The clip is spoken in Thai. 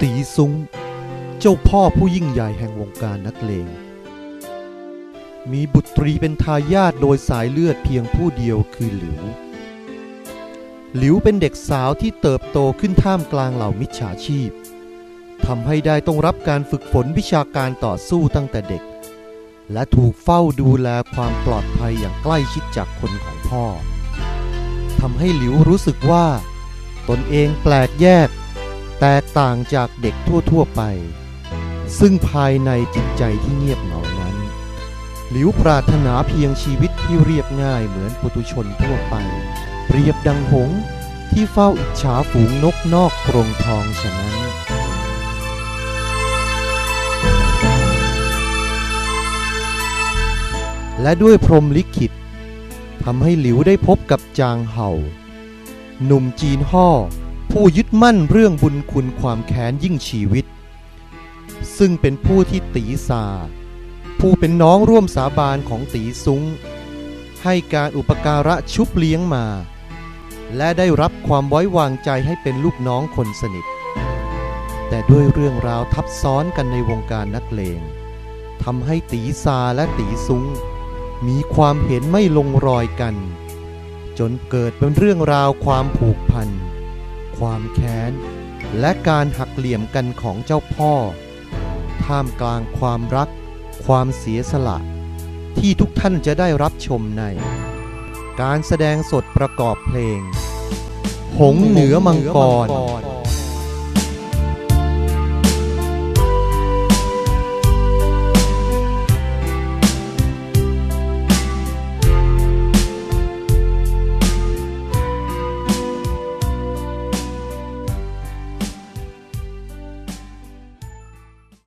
ตีซุ้งเจ้าพ่อผู้ยิ่งใหญ่แห่งวงการนักเลงมีบุตรีเป็นทายาทโดยสายเลือดเพียงผู้เดียวคือหลิวเป็นเด็กสาวที่เติบโตขึ้นท่ามกลางเหล่ามิจฉาชีพทำให้ได้ต้องรับการฝึกฝนวิชาการต่อสู้ตั้งแต่เด็กและถูกเฝ้าดูแลความปลอดภัยอย่างใกล้ชิดจากคนของพ่อทำให้หลิวรู้สึกว่าตนเองแปลกแยกแตกต่างจากเด็กทั่วๆไปซึ่งภายในจิตใจที่เงียบเหงานั้นหลิวปรารถนาเพียงชีวิตที่เรียบง่ายเหมือนปุถุชนทั่วไปเปรียบดังหงส์ที่เฝ้าอิจฉาฝูงนกนอกกรงทองฉะนั้นและด้วยพรหมลิขิตทำให้หลิวได้พบกับจางเห่าหนุ่มจีนฮ่อผู้ยึดมั่นเรื่องบุญคุณความแค้นยิ่งชีวิตซึ่งเป็นผู้ที่ตีซาผู้เป็นน้องร่วมสาบานของตีซุ้งให้การอุปการะชุบเลี้ยงมาและได้รับความไว้วางใจให้เป็นลูกน้องคนสนิทแต่ด้วยเรื่องราวทับซ้อนกันในวงการนักเลงทำให้ตีซาและตีซุ้งมีความเห็นไม่ลงรอยกันจนเกิดเป็นเรื่องราวความผูกพันความแค้นและการหักเหลี่ยมกันของเจ้าพ่อท่ามกลางความรักความเสียสละที่ทุกท่านจะได้รับชมในการแสดงสดประกอบเพลงหงส์เหนือมังกร